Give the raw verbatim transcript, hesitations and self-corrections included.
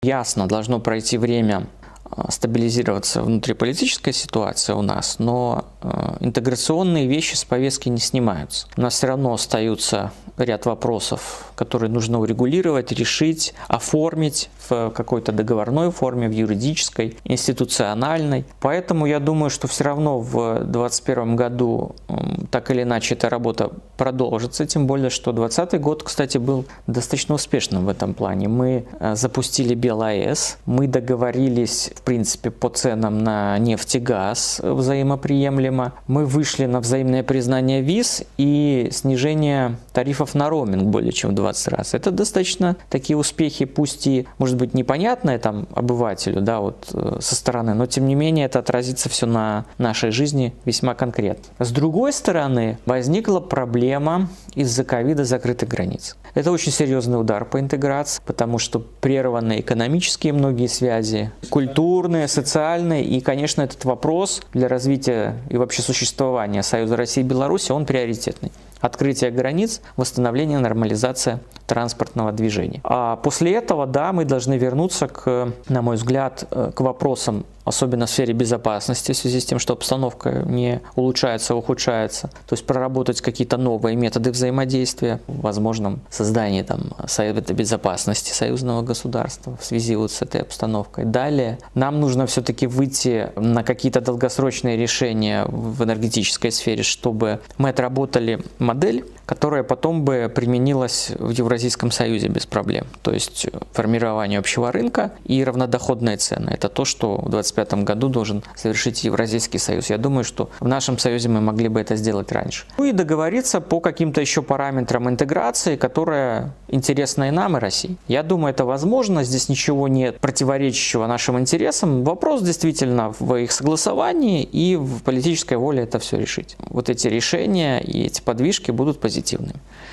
Ясно, должно пройти время, стабилизироваться внутриполитическая ситуация у нас, но интеграционные вещи с повестки не снимаются. У нас все равно остаются ряд вопросов, которые нужно урегулировать, решить, оформить в какой-то договорной форме, в юридической, институциональной. Поэтому я думаю, что все равно в двадцать первом году так или иначе эта работа продолжится, тем более, что двадцатый год, кстати, был достаточно успешным в этом плане. Мы запустили БелАЭС, мы договорились, в принципе, по ценам на нефть и газ взаимоприемлемо, мы вышли на взаимное признание виз и снижение тарифов на роуминг более чем в двадцать раз. Это достаточно такие успехи, пусть и, может быть, непонятные там обывателю, да, вот со стороны, но тем не менее это отразится все на нашей жизни весьма конкретно. С другой стороны, возникла проблема из-за ковида закрытых границ. Это очень серьезный удар по интеграции, потому что прерваны экономические многие связи, культурные, социальные, и, конечно, этот вопрос для развития и вообще существования Союза России и Беларуси, он приоритетный. Открытие границ, восстановление, нормализация транспортного движения. А после этого, да, мы должны вернуться, к, на мой взгляд, к вопросам, особенно в сфере безопасности, в связи с тем, что обстановка не улучшается, а ухудшается. То есть проработать какие-то новые методы взаимодействия, в возможном создании там, Совета безопасности союзного государства в связи вот с этой обстановкой. Далее нам нужно все-таки выйти на какие-то долгосрочные решения в энергетической сфере, чтобы мы отработали модель, которая потом бы применилась в Евразийском союзе без проблем. То есть формирование общего рынка и равнодоходные цены. Это то, что в двадцать пятом году должен совершить Евразийский союз. Я думаю, что в нашем союзе мы могли бы это сделать раньше. Ну и договориться по каким-то еще параметрам интеграции, которая интересна и нам, и России. Я думаю, это возможно. Здесь ничего нет противоречащего нашим интересам. Вопрос действительно в их согласовании и в политической воле это все решить. Вот эти решения и эти подвижки будут позитивными.